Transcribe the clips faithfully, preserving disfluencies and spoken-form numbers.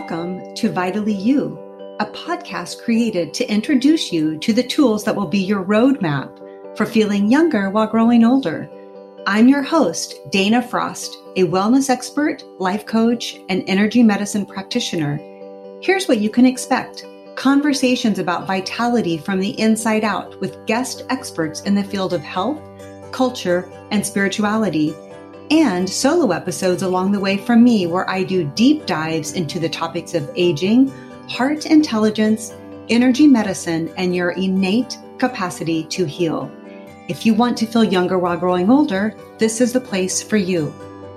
Welcome to Vitally You, a podcast created to introduce you to the tools that will be your roadmap for feeling younger while growing older. I'm your host, Dana Frost, a wellness expert, life coach, and energy medicine practitioner. Here's what you can expect: conversations about vitality from the inside out with guest experts in the field of health, culture, and spirituality, and solo episodes along the way from me where I do deep dives into the topics of aging, heart intelligence, energy medicine, and your innate capacity to heal. If you want to feel younger while growing older, this is the place for you.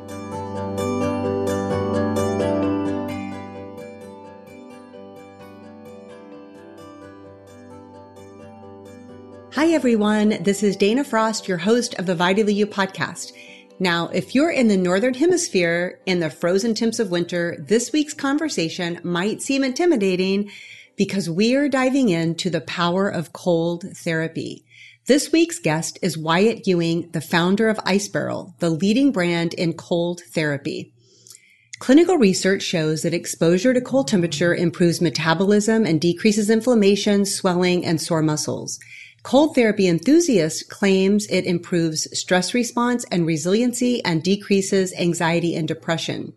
Hi everyone, this is Dana Frost, your host of the Vitally You podcast. Now, if you're in the Northern Hemisphere in the frozen temps of winter, this week's conversation might seem intimidating because we are diving into the power of cold therapy. This week's guest is Wyatt Ewing, the founder of Ice Barrel, the leading brand in cold therapy. Clinical research shows that exposure to cold temperature improves metabolism and decreases inflammation, swelling, and sore muscles. Cold therapy enthusiast claims it improves stress response and resiliency and decreases anxiety and depression.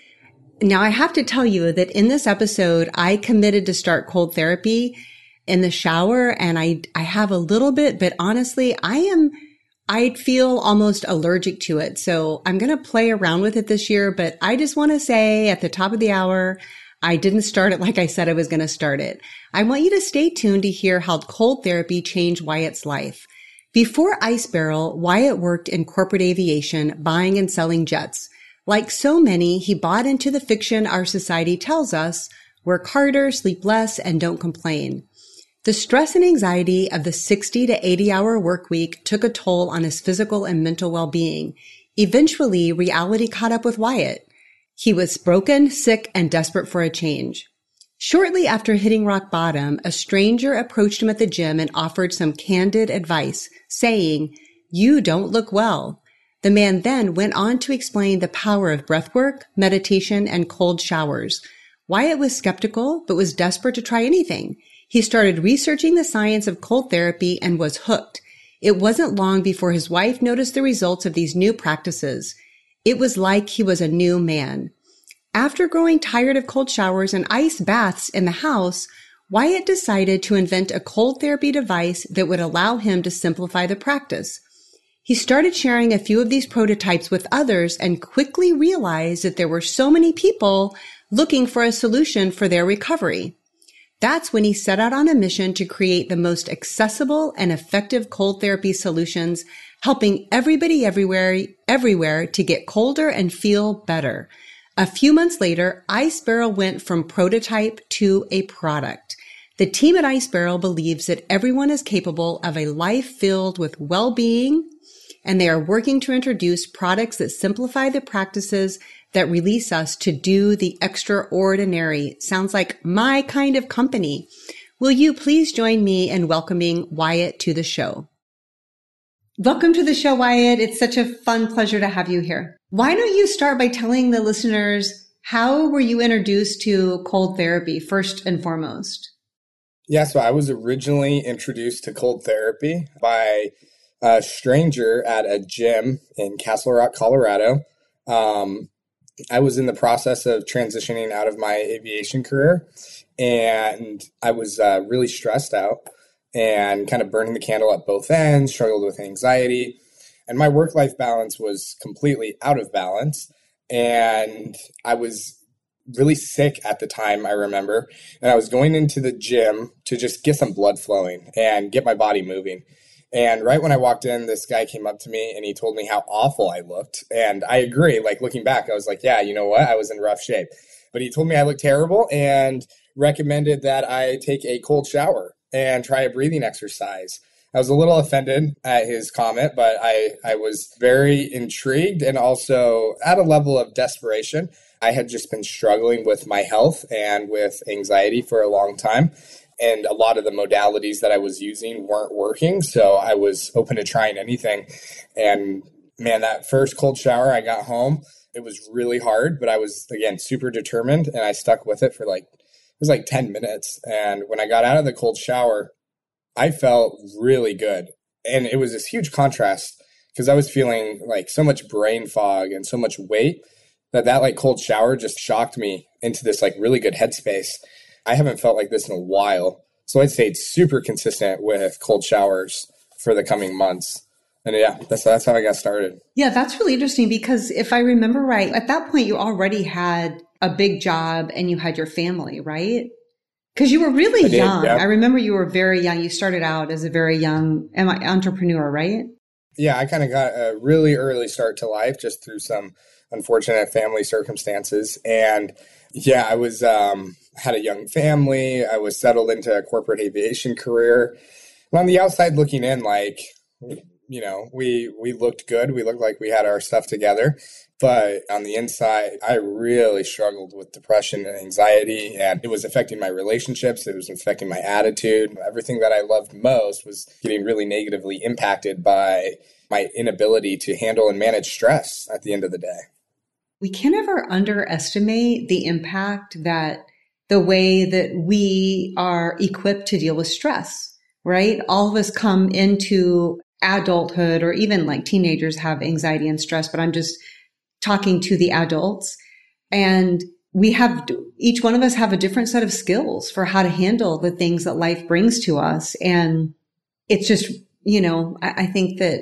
Now, I have to tell you that in this episode, I committed to start cold therapy in the shower, and I I have a little bit, but honestly, I am I feel almost allergic to it. So I'm going to play around with it this year, but I just want to say at the top of the hour, I didn't start it like I said I was going to start it. I want you to stay tuned to hear how cold therapy changed Wyatt's life. Before Ice Barrel, Wyatt worked in corporate aviation, buying and selling jets. Like so many, he bought into the fiction our society tells us: work harder, sleep less, and don't complain. The stress and anxiety of the sixty to eighty hour work week took a toll on his physical and mental well-being. Eventually, reality caught up with Wyatt. He was broken, sick, and desperate for a change. Shortly after hitting rock bottom, a stranger approached him at the gym and offered some candid advice, saying, "You don't look well." The man then went on to explain the power of breathwork, meditation, and cold showers. Wyatt was skeptical, but was desperate to try anything. He started researching the science of cold therapy and was hooked. It wasn't long before his wife noticed the results of these new practices. It was like he was a new man. After growing tired of cold showers and ice baths in the house, Wyatt decided to invent a cold therapy device that would allow him to simplify the practice. He started sharing a few of these prototypes with others and quickly realized that there were so many people looking for a solution for their recovery. That's when he set out on a mission to create the most accessible and effective cold therapy solutions, helping everybody everywhere, everywhere to get colder and feel better. A few months later, Ice Barrel went from prototype to a product. The team at Ice Barrel believes that everyone is capable of a life filled with well-being, and they are working to introduce products that simplify the practices that release us to do the extraordinary. Sounds like my kind of company. Will you please join me in welcoming Wyatt to the show? Welcome to the show, Wyatt. It's such a fun pleasure to have you here. Why don't you start by telling the listeners, how were you introduced to cold therapy first and foremost? Yeah, so I was originally introduced to cold therapy by a stranger at a gym in Castle Rock, Colorado. Um, I was in the process of transitioning out of my aviation career, and I was uh, really stressed out and kind of burning the candle at both ends, struggled with anxiety, and my work-life balance was completely out of balance. And I was really sick at the time, I remember, and I was going into the gym to just get some blood flowing and get my body moving. And right when I walked in, this guy came up to me and he told me how awful I looked. And I agree. Like, looking back, I was like, yeah, you know what? I was in rough shape. But he told me I looked terrible and recommended that I take a cold shower and try a breathing exercise. I was a little offended at his comment, but I, I was very intrigued and also at a level of desperation. I had just been struggling with my health and with anxiety for a long time. And a lot of the modalities that I was using weren't working. So I was open to trying anything. And man, that first cold shower, I got home, It was really hard, but I was, again, super determined, and I stuck with it for like, it was like ten minutes. And when I got out of the cold shower, I felt really good. And it was this huge contrast because I was feeling like so much brain fog and so much weight that that like cold shower just shocked me into this like really good headspace. I haven't felt like this in a while. So I'd say it's super consistent with cold showers for the coming months. And yeah, that's that's how I got started. Yeah, that's really interesting because if I remember right, at that point, you already had a big job and you had your family, right? Because you were really I young. Did, yeah. I remember you were very young. You started out as a very young entrepreneur, right? Yeah, I kind of got a really early start to life just through some unfortunate family circumstances. And yeah, I was um, had a young family. I was settled into a corporate aviation career. And on the outside looking in, like, you know, we we looked good. We looked like we had our stuff together. But on the inside, I really struggled with depression and anxiety, and it was affecting my relationships. It was affecting my attitude. Everything that I loved most was getting really negatively impacted by my inability to handle and manage stress at the end of the day. We can't ever underestimate the impact that the way that we are equipped to deal with stress, right? All of us come into adulthood, or even like teenagers have anxiety and stress, but I'm just talking to the adults. And we have, each one of us have a different set of skills for how to handle the things that life brings to us. And it's just, you know, I, I think that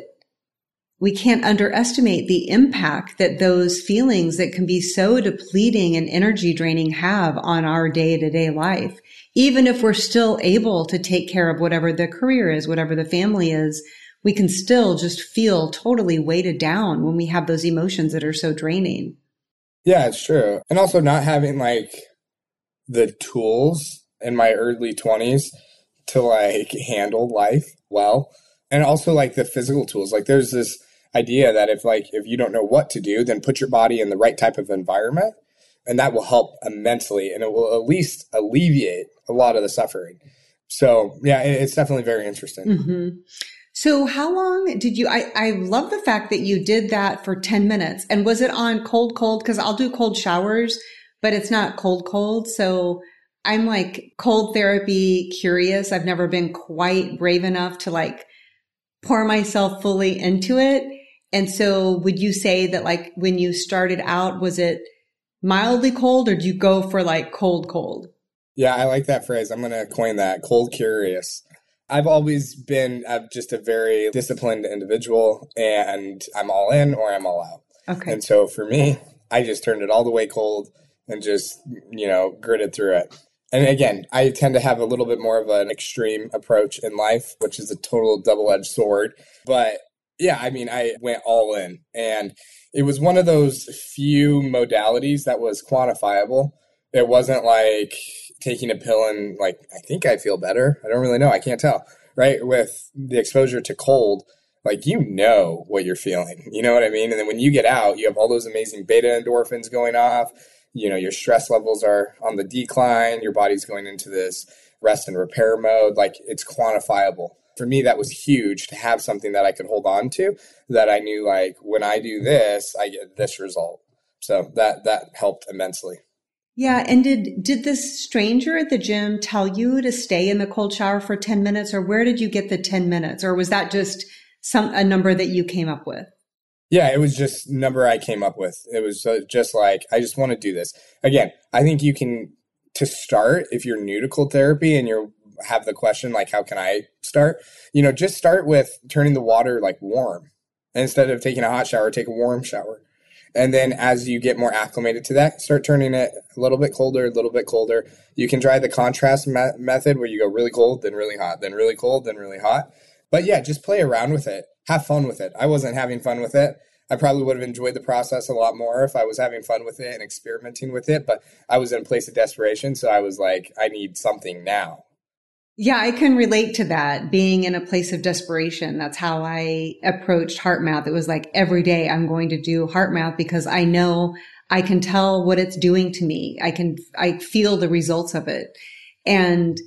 we can't underestimate the impact that those feelings that can be so depleting and energy draining have on our day-to-day life. Even if we're still able to take care of whatever the career is, whatever the family is, we can still just feel totally weighted down when we have those emotions that are so draining. Yeah, it's true. And also not having like the tools in my early twenties to like handle life well. And also like the physical tools. Like there's this idea that if like, if you don't know what to do, then put your body in the right type of environment, and that will help immensely. And it will at least alleviate a lot of the suffering. So yeah, it's definitely very interesting. Mm-hmm. So how long did you, I, I love the fact that you did that for ten minutes. And was it on cold, cold? Because I'll do cold showers, but it's not cold, cold. So I'm like cold therapy curious. I've never been quite brave enough to like pour myself fully into it. And so would you say that like when you started out, was it mildly cold, or do you go for like cold, cold? Yeah, I like that phrase. I'm going to coin that, cold curious. I've always been uh, just a very disciplined individual, and I'm all in or I'm all out. Okay. And so for me, I just turned it all the way cold and just, you know, gritted through it. And again, I tend to have a little bit more of an extreme approach in life, which is a total double-edged sword. But yeah, I mean, I went all in, and it was one of those few modalities that was quantifiable. It wasn't like taking a pill and like, I think I feel better. I don't really know. I can't tell, right? With the exposure to cold, like, you know what you're feeling, you know what I mean? And then when you get out, you have all those amazing beta endorphins going off. You know, your stress levels are on the decline. Your body's going into this rest and repair mode. Like, it's quantifiable. For me, that was huge to have something that I could hold on to, that I knew like, when I do this, I get this result. So that, that helped immensely. Yeah. And did, did this stranger at the gym tell you to stay in the cold shower for ten minutes, or where did you get the ten minutes? Or was that just some, a number that you came up with? Yeah, it was just a number I came up with. It was just like, I just want to do this. Again, I think you can, to start, if you're new to cold therapy and you have the question, like, how can I start? You know, just start with turning the water like warm. And instead of taking a hot shower, take a warm shower. And then as you get more acclimated to that, start turning it a little bit colder, a little bit colder. You can try the contrast me- method where you go really cold, then really hot, then really cold, then really hot. But yeah, just play around with it. Have fun with it. I wasn't having fun with it. I probably would have enjoyed the process a lot more if I was having fun with it and experimenting with it. But I was in a place of desperation. So I was like, I need something now. Yeah, I can relate to that, being in a place of desperation. That's how I approached HeartMath. It was like, every day I'm going to do HeartMath because I know I can tell what it's doing to me. I can, I feel the results of it. And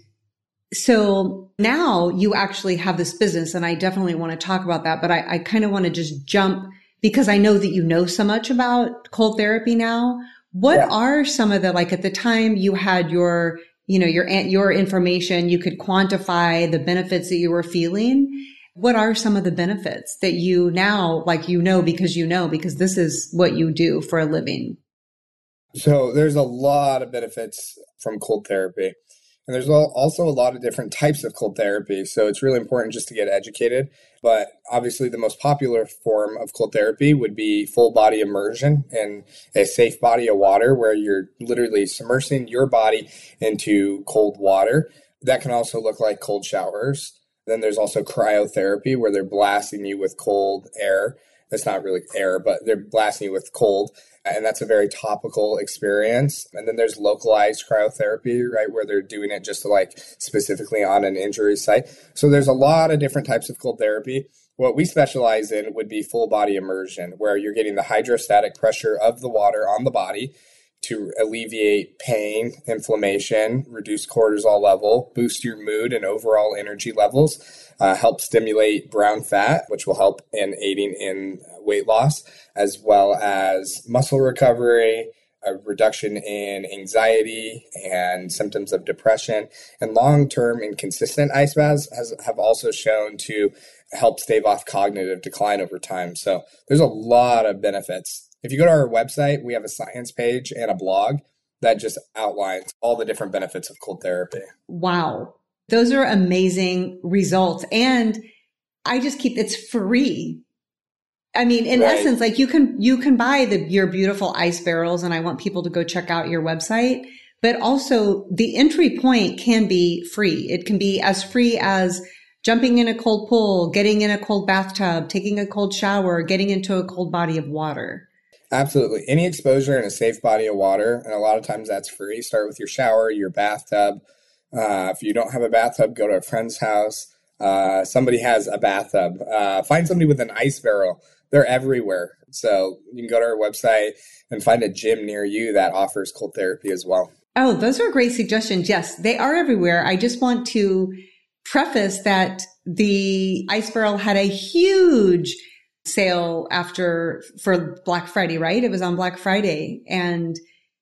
so now you actually have this business, and I definitely want to talk about that, but I, I kind of want to just jump because I know that you know so much about cold therapy now. What yeah. are some of the, like at the time you had your, you know, your, your information, you could quantify the benefits that you were feeling. What are some of the benefits that you now, like, you know, because you know, because this is what you do for a living? So there's a lot of benefits from cold therapy. And there's also a lot of different types of cold therapy. So it's really important just to get educated. But obviously the most popular form of cold therapy would be full body immersion in a safe body of water where you're literally submersing your body into cold water. That can also look like cold showers. Then there's also cryotherapy where they're blasting you with cold air. It's not really air, but they're blasting you with cold. And that's a very topical experience. And then there's localized cryotherapy, right, where they're doing it just to like specifically on an injury site. So there's a lot of different types of cold therapy. What we specialize in would be full body immersion, where you're getting the hydrostatic pressure of the water on the body to alleviate pain, inflammation, reduce cortisol level, boost your mood and overall energy levels, uh, help stimulate brown fat, which will help in aiding in weight loss, as well as muscle recovery, a reduction in anxiety and symptoms of depression. And long-term and consistent ice baths has, have also shown to help stave off cognitive decline over time. So there's a lot of benefits. If you go to our website, we have a science page and a blog that just outlines all the different benefits of cold therapy. Wow. Those are amazing results. And I just keep, it's free. I mean, in right. essence, like you can, you can buy the, your beautiful ice barrels, and I want people to go check out your website, but also the entry point can be free. It can be as free as jumping in a cold pool, getting in a cold bathtub, taking a cold shower, getting into a cold body of water. Absolutely. Any exposure in a safe body of water, and a lot of times that's free. Start with your shower, your bathtub. Uh, if you don't have a bathtub, go to a friend's house. Uh, somebody has a bathtub. Uh, find somebody with an ice barrel. They're everywhere. So you can go to our website and find a gym near you that offers cold therapy as well. Oh, those are great suggestions. Yes, they are everywhere. I just want to preface that the ice barrel had a huge sale after for Black Friday, right? It was on Black Friday, and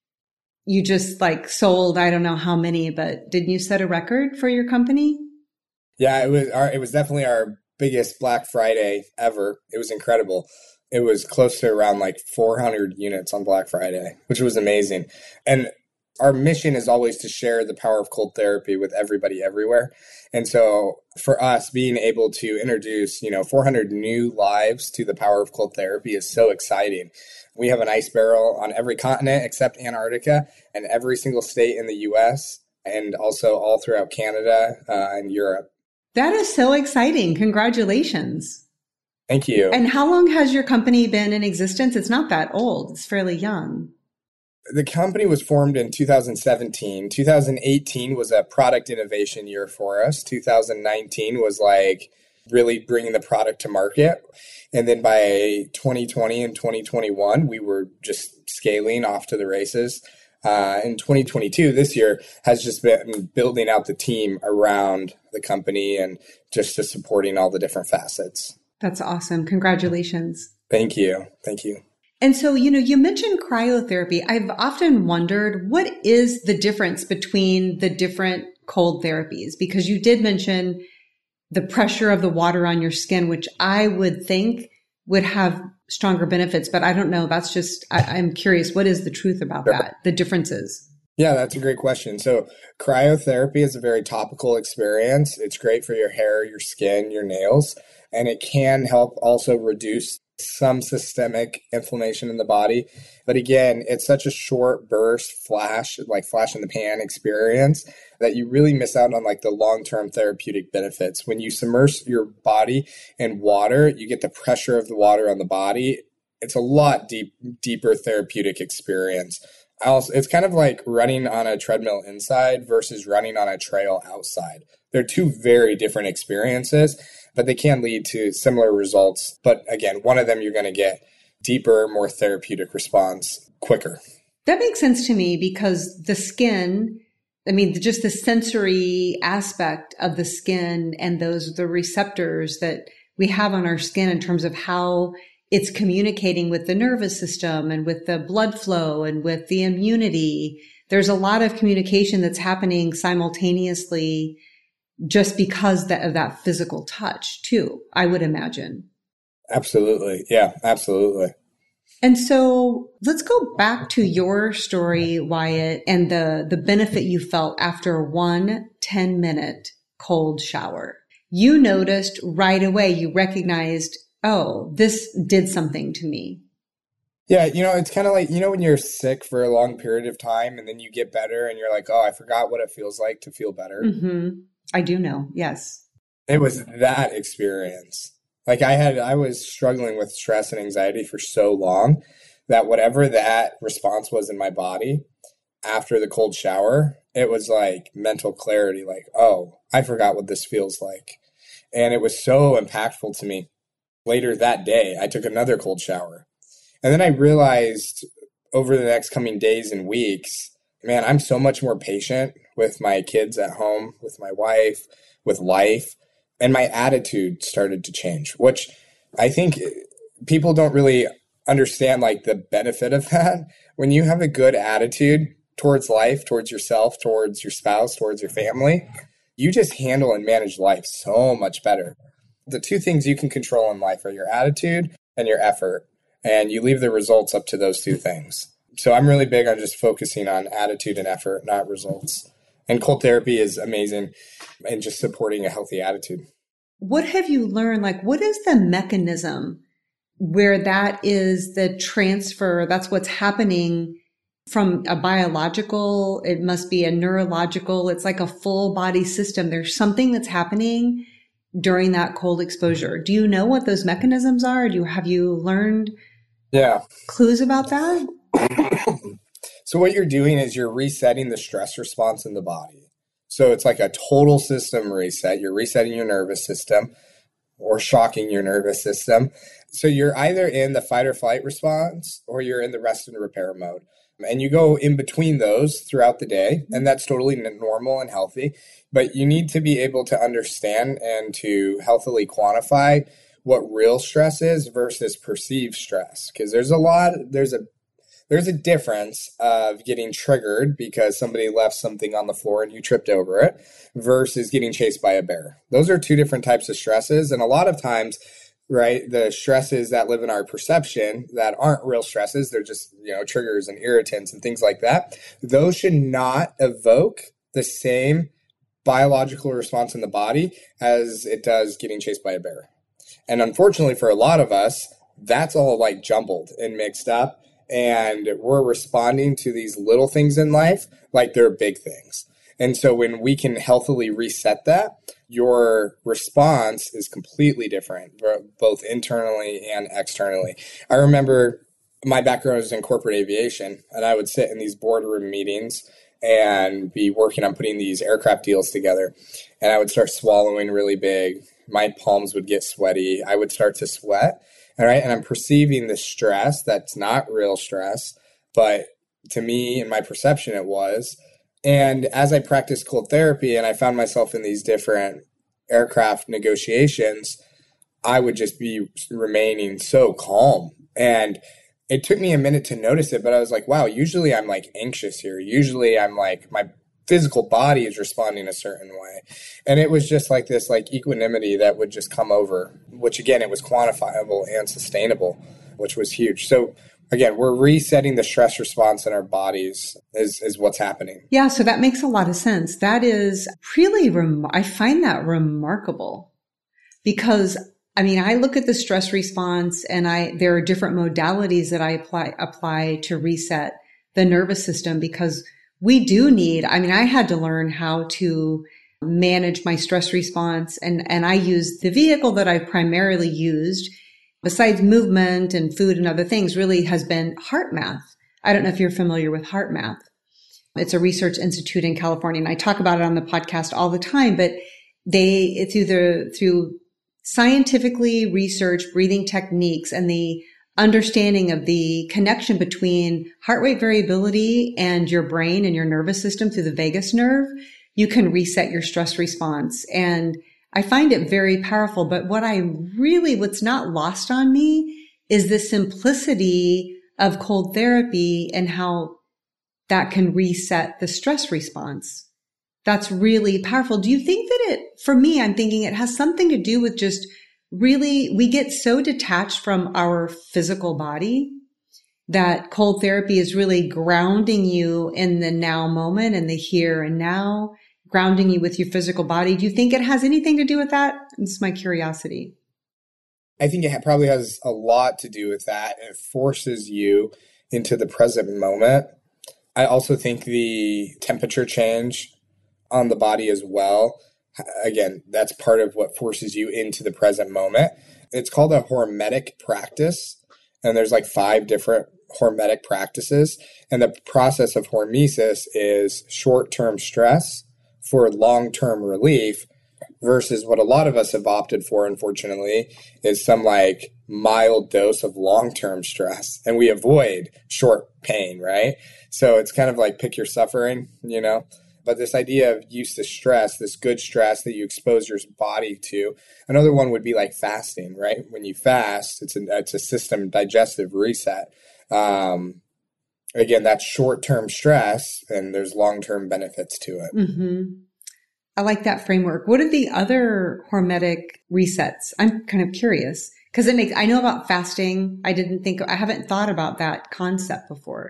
you just like sold, I don't know how many, but didn't you set a record for your company? Yeah, it was our, it was definitely our biggest Black Friday ever. It was incredible. It was close to around like four hundred units on Black Friday, which was amazing. And our mission is always to share the power of cold therapy with everybody everywhere. And so for us, being able to introduce, you know, four hundred new lives to the power of cold therapy is so exciting. We have an ice barrel on every continent except Antarctica, and every single state in the U S, and also all throughout Canada uh, and Europe. That is so exciting. Congratulations. Thank you. And how long has your company been in existence? It's not that old. It's fairly young. The company was formed in two thousand seventeen. two thousand eighteen was a product innovation year for us. two thousand nineteen was like really bringing the product to market. And then by twenty twenty and twenty twenty-one, we were just scaling off to the races. Uh, in twenty twenty-two, this year, has just been building out the team around the company and just, just supporting all the different facets. That's awesome. Congratulations. Thank you. Thank you. And so, you know, you mentioned cryotherapy. I've often wondered, what is the difference between the different cold therapies? Because you did mention the pressure of the water on your skin, which I would think would have stronger benefits, but I don't know. That's just, I, I'm curious, what is the truth about Sure. that? The differences? Yeah, that's a great question. So cryotherapy is a very topical experience. It's great for your hair, your skin, your nails, and it can help also reduce some systemic inflammation in the body. But again, it's such a short burst, flash, like flash in the pan experience that you really miss out on like the long-term therapeutic benefits. When you submerge your body in water, you get the pressure of the water on the body. It's a lot deep, deeper therapeutic experience. Also, it's kind of like running on a treadmill inside versus running on a trail outside. They're two very different experiences, but they can lead to similar results. But again, one of them you're going to get deeper, more therapeutic response quicker. That makes sense to me because the skin, I mean, just the sensory aspect of the skin and those, the receptors that we have on our skin in terms of how it's communicating with the nervous system and with the blood flow and with the immunity. There's a lot of communication that's happening simultaneously just because of that physical touch too, I would imagine. Absolutely. Yeah, absolutely. And so let's go back to your story, Wyatt, and the, the benefit you felt after one ten minute cold shower. You noticed right away, you recognized, oh, this did something to me. Yeah, you know, it's kind of like, you know, when you're sick for a long period of time and then you get better and you're like, oh, I forgot what it feels like to feel better. Mm-hmm. I do know. Yes. It was that experience. Like I had, I was struggling with stress and anxiety for so long that whatever that response was in my body after the cold shower, it was like mental clarity, like, oh, I forgot what this feels like. And it was so impactful to me. Later that day, I took another cold shower. And then I realized over the next coming days and weeks, man, I'm so much more patient with my kids at home, with my wife, with life. And my attitude started to change, which I think people don't really understand, like the benefit of that. When you have a good attitude towards life, towards yourself, towards your spouse, towards your family, you just handle and manage life so much better. The two things you can control in life are your attitude and your effort. And you leave the results up to those two things. So I'm really big on just focusing on attitude and effort, not results. And cold therapy is amazing and just supporting a healthy attitude. What have you learned? Like, what is the mechanism where that is the transfer? That's what's happening from a biological, it must be a neurological, it's like a full body system. There's something that's happening during that cold exposure. Do you know what those mechanisms are? Do you, have you learned yeah. clues about that? So what you're doing is you're resetting the stress response in the body. So it's like a total system reset. You're resetting your nervous system or shocking your nervous system. So you're either in the fight or flight response or you're in the rest and repair mode. And you go in between those throughout the day, and that's totally normal and healthy. But you need to be able to understand and to healthily quantify what real stress is versus perceived stress. Because there's a lot, there's a there's a difference of getting triggered because somebody left something on the floor and you tripped over it versus getting chased by a bear. Those are two different types of stresses. And a lot of times, right, the stresses that live in our perception that aren't real stresses, they're just, you know, triggers and irritants and things like that. Those should not evoke the same biological response in the body as it does getting chased by a bear. And unfortunately for a lot of us, that's all like jumbled and mixed up. And we're responding to these little things in life like they're big things. And so when we can healthily reset that, your response is completely different, both internally and externally. I remember my background was in corporate aviation, and I would sit in these boardroom meetings and be working on putting these aircraft deals together. And I would start swallowing really big. My palms would get sweaty. I would start to sweat. All right. And I'm perceiving the stress that's not real stress, but to me, in my perception, it was. And as I practiced cold therapy and I found myself in these different aircraft negotiations, I would just be remaining so calm. And it took me a minute to notice it, but I was like, wow, usually I'm like anxious here. Usually I'm like, my physical body is responding a certain way. And it was just like this like equanimity that would just come over, which again, it was quantifiable and sustainable, which was huge. So again, we're resetting the stress response in our bodies is, is what's happening. Yeah. So that makes a lot of sense. That is really, rem- I find that remarkable because I mean, I look at the stress response and I, there are different modalities that I apply, apply to reset the nervous system because we do need, I mean, I had to learn how to manage my stress response and, and I use the vehicle that I've primarily used besides movement and food and other things really has been HeartMath. I don't know if you're familiar with HeartMath. It's a research institute in California and I talk about it on the podcast all the time, but they, through the, through scientifically researched breathing techniques and the understanding of the connection between heart rate variability and your brain and your nervous system through the vagus nerve, you can reset your stress response. And I find it very powerful. But what I really, what's not lost on me is the simplicity of cold therapy and how that can reset the stress response. That's really powerful. Do you think that it, for me, I'm thinking it has something to do with just really, we get so detached from our physical body that cold therapy is really grounding you in the now moment and the here and now, grounding you with your physical body. Do you think it has anything to do with that? It's my curiosity. I think it probably has a lot to do with that. It forces you into the present moment. I also think the temperature change on the body as well. Again, that's part of what forces you into the present moment. It's called a hormetic practice. And there's like five different hormetic practices. And the process of hormesis is short-term stress for long-term relief versus what a lot of us have opted for, unfortunately, is some like mild dose of long-term stress. And we avoid short pain, right? So it's kind of like pick your suffering, you know? But this idea of use to stress, this good stress that you expose your body to. Another one would be like fasting, right? When you fast, it's a, it's a system digestive reset. Um, again, that's short-term stress, and there's long-term benefits to it. Mm-hmm. I like that framework. What are the other hormetic resets? I'm kind of curious because it makes, I know about fasting. I didn't think, I haven't thought about that concept before.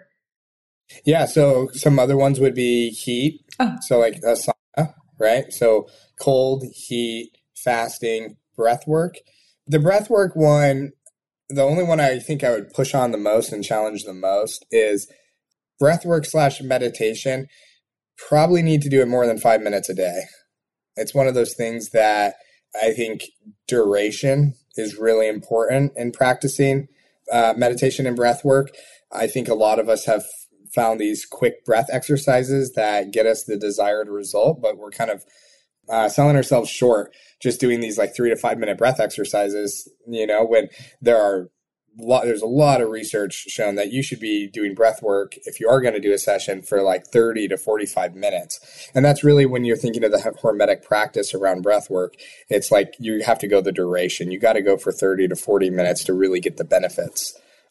Yeah. So some other ones would be heat. Oh. So like a sauna, right? So cold, heat, fasting, breath work. The breath work one, the only one I think I would push on the most and challenge the most is breath work slash meditation. Probably need to do it more than five minutes a day. It's one of those things that I think duration is really important in practicing uh, meditation and breath work. I think a lot of us have found these quick breath exercises that get us the desired result, but we're kind of uh, selling ourselves short just doing these like three to five minute breath exercises, you know, when there are Lot, there's a lot of research shown that you should be doing breath work if you are going to do a session for like thirty to forty-five minutes. And that's really when you're thinking of the hormetic practice around breath work. It's like you have to go the duration. You got to go for thirty to forty minutes to really get the benefits.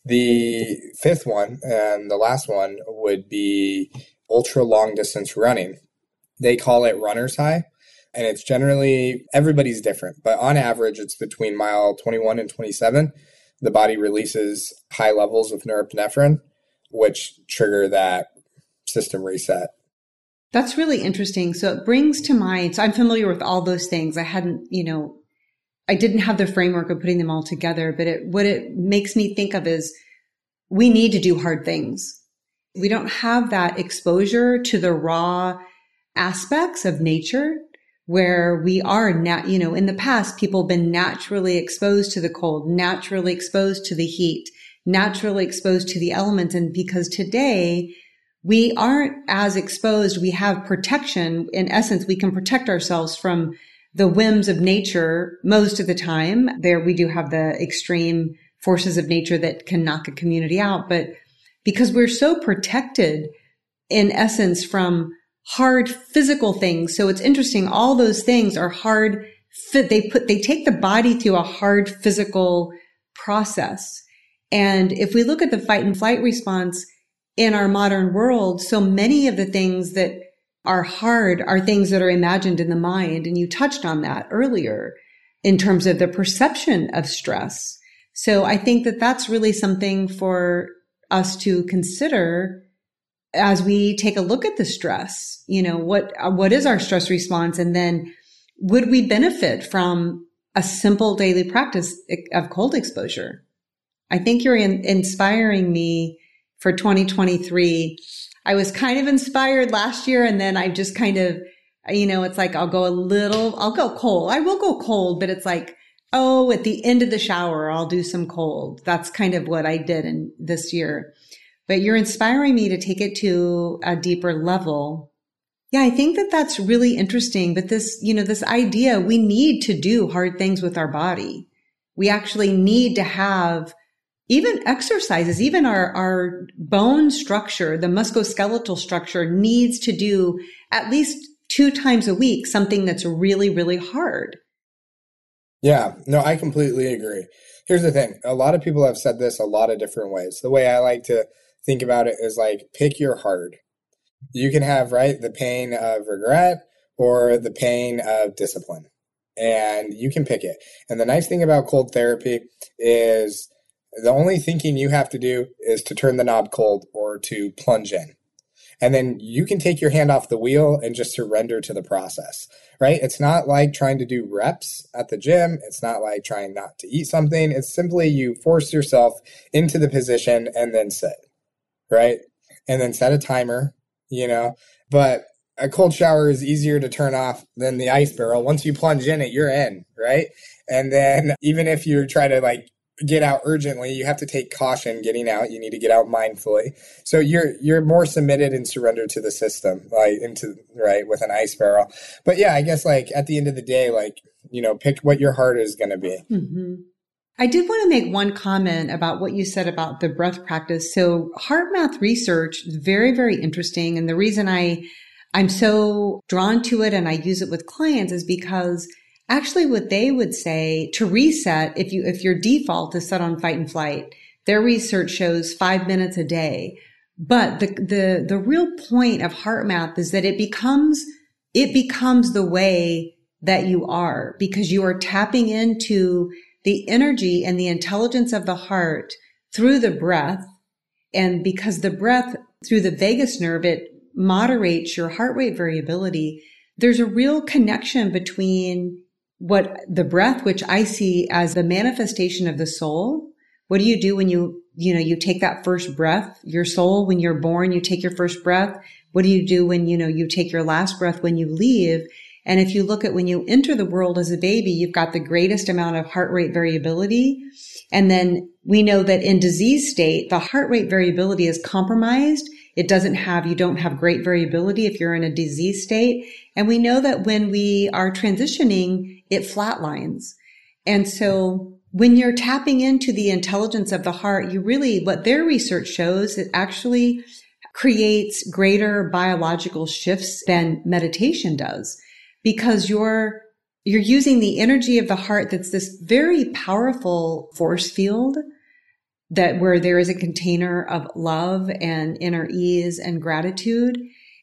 The fifth one and the last one would be ultra long distance running. They call it runner's high. And it's generally, everybody's different, but on average, it's between mile twenty-one and twenty-seven. The body releases high levels of norepinephrine, which trigger that system reset. That's really interesting. So it brings to mind, so I'm familiar with all those things. I hadn't, you know, I didn't have the framework of putting them all together, but it, what it makes me think of is we need to do hard things. We don't have that exposure to the raw aspects of nature where we are not, you know, in the past, people have been naturally exposed to the cold, naturally exposed to the heat, naturally exposed to the elements. And because today we aren't as exposed, we have protection. In essence, we can protect ourselves from the whims of nature most of the time. There we do have the extreme forces of nature that can knock a community out. But because we're so protected, in essence, from hard physical things. So it's interesting. All those things are hard. They put, they take the body through a hard physical process. And if we look at the fight and flight response in our modern world, so many of the things that are hard are things that are imagined in the mind. And you touched on that earlier in terms of the perception of stress. So I think that that's really something for us to consider as we take a look at the stress. You know, what, what is our stress response? And then would we benefit from a simple daily practice of cold exposure? I think you're in, inspiring me for twenty twenty-three. I was kind of inspired last year, and then I just kind of, you know, it's like I'll go a little, I'll go cold. I will go cold, but it's like, oh, at the end of the shower, I'll do some cold. That's kind of what I did in this year. But you're inspiring me to take it to a deeper level. Yeah, I think that that's really interesting. But this, you know, this idea, we need to do hard things with our body. We actually need to have even exercises, even our, our bone structure, the musculoskeletal structure needs to do at least two times a week, something that's really, really hard. Yeah, no, I completely agree. Here's the thing. A lot of people have said this a lot of different ways. The way I like to think about it is like, pick your hard. You can have, right, the pain of regret or the pain of discipline, and you can pick it. And the nice thing about cold therapy is the only thinking you have to do is to turn the knob cold or to plunge in. And then you can take your hand off the wheel and just surrender to the process, right? It's not like trying to do reps at the gym. It's not like trying not to eat something. It's simply you force yourself into the position and then sit, right? And then set a timer, you know, but a cold shower is easier to turn off than the ice barrel. Once you plunge in it, you're in, right? And then even if you try to like get out urgently, you have to take caution getting out. You need to get out mindfully. So you're you're more submitted and surrendered to the system, like into right with an ice barrel. But yeah, I guess like at the end of the day, like, you know, pick what your heart is going to be. Mm-hmm. I did want to make one comment about what you said about the breath practice. So HeartMath research is very, very interesting. And the reason I, I'm so drawn to it and I use it with clients is because actually what they would say to reset, if you, if your default is set on fight and flight, their research shows five minutes a day. But the, the, the real point of HeartMath is that it becomes, it becomes the way that you are, because you are tapping into the energy and the intelligence of the heart through the breath. And because the breath through the vagus nerve, it moderates your heart rate variability. There's a real connection between what the breath, which I see as the manifestation of the soul. What do you do when you, you know, you take that first breath, your soul, when you're born, you take your first breath. What do you do when, you know, you take your last breath when you leave? And if you look at when you enter the world as a baby, you've got the greatest amount of heart rate variability. And then we know that in disease state, the heart rate variability is compromised. It doesn't have, you don't have great variability if you're in a disease state. And we know that when we are transitioning, it flatlines. And so when you're tapping into the intelligence of the heart, you really, what their research shows, it actually creates greater biological shifts than meditation does. Because you're, you're using the energy of the heart that's this very powerful force field that where there is a container of love and inner ease and gratitude.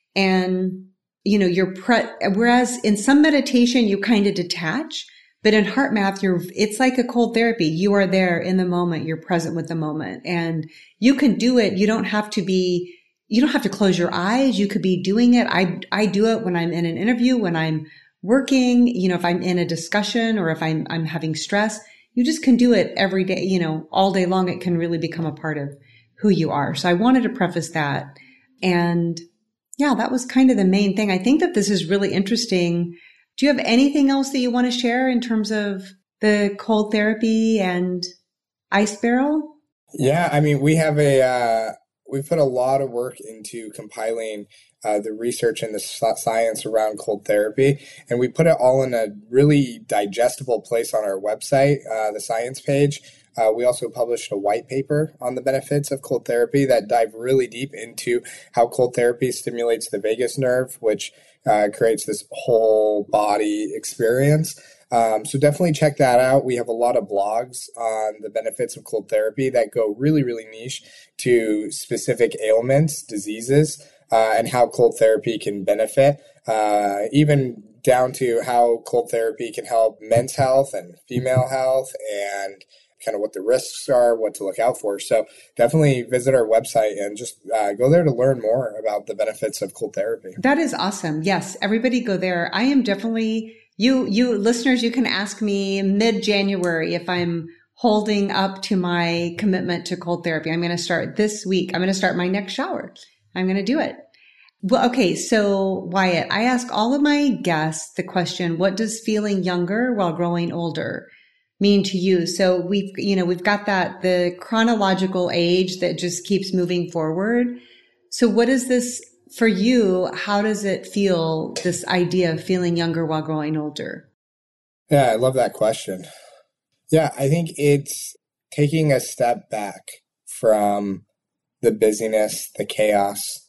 And, you know, you're pre, whereas in some meditation, you kind of detach, but in HeartMath, you're, it's like a cold therapy. You are there in the moment. You're present with the moment and you can do it. You don't have to be You don't have to close your eyes. You could be doing it. I, I do it when I'm in an interview, when I'm working, you know, if I'm in a discussion or if I'm, I'm having stress, you just can do it every day, you know, all day long. It can really become a part of who you are. So I wanted to preface that. And yeah, that was kind of the main thing. I think that this is really interesting. Do you have anything else that you want to share in terms of the cold therapy and ice barrel? Yeah. I mean, we have a, uh, we put a lot of work into compiling uh, the research and the science around cold therapy, and we put it all in a really digestible place on our website, uh, the science page. Uh, we also published a white paper on the benefits of cold therapy that dive really deep into how cold therapy stimulates the vagus nerve, which uh, creates this whole body experience. Um, so definitely check that out. We have a lot of blogs on the benefits of cold therapy that go really, really niche to specific ailments, diseases, uh, and how cold therapy can benefit, uh, even down to how cold therapy can help men's health and female health and kind of what the risks are, what to look out for. So definitely visit our website and just uh, go there to learn more about the benefits of cold therapy. That is awesome. Yes, everybody go there. I am definitely... You, you listeners, you can ask me mid-January if I'm holding up to my commitment to cold therapy. I'm going to start this week. I'm going to start my next shower. I'm going to do it. Well, okay. So Wyatt, I ask all of my guests the question, what does feeling younger while growing older mean to you? So we've, you know, we've got that, the chronological age that just keeps moving forward. So what is this for you? How does it feel, this idea of feeling younger while growing older? Yeah, I love that question. Yeah, I think it's taking a step back from the busyness, the chaos,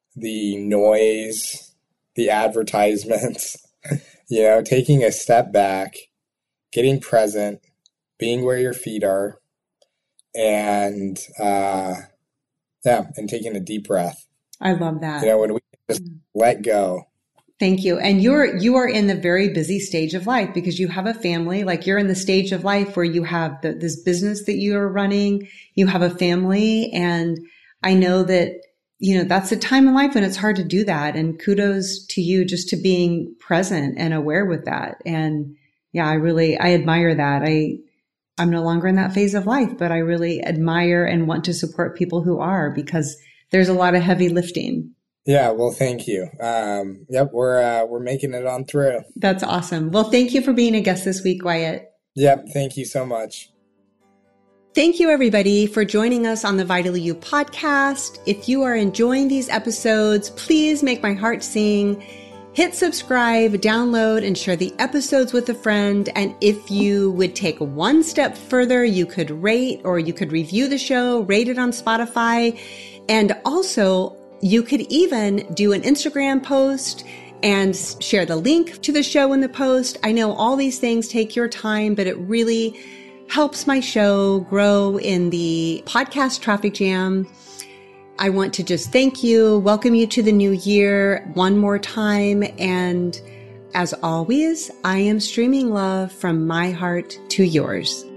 the noise, the advertisements, you know, taking a step back, getting present, being where your feet are, and uh, yeah, and taking a deep breath. I love that. You know, when we just let go. Thank you. And you're, you are in the very busy stage of life because you have a family. Like you're in the stage of life where you have the, this business that you are running, you have a family. And I know that, you know, that's a time in life when it's hard to do that. And kudos to you just to being present and aware with that. And yeah, I really, I admire that. I, I'm no longer in that phase of life, but I really admire and want to support people who are, because there's a lot of heavy lifting. Yeah, well, thank you. Um, yep, we're uh, we're making it on through. That's awesome. Well, thank you for being a guest this week, Wyatt. Yep, thank you so much. Thank you, everybody, for joining us on the Vitally You podcast. If you are enjoying these episodes, please make my heart sing. Hit subscribe, download, and share the episodes with a friend. And if you would take one step further, you could rate or you could review the show, rate it on Spotify, and also you could even do an Instagram post and share the link to the show in the post. I know all these things take your time, but it really helps my show grow in the podcast traffic jam. I want to just thank you, welcome you to the new year one more time. And as always, I am streaming love from my heart to yours.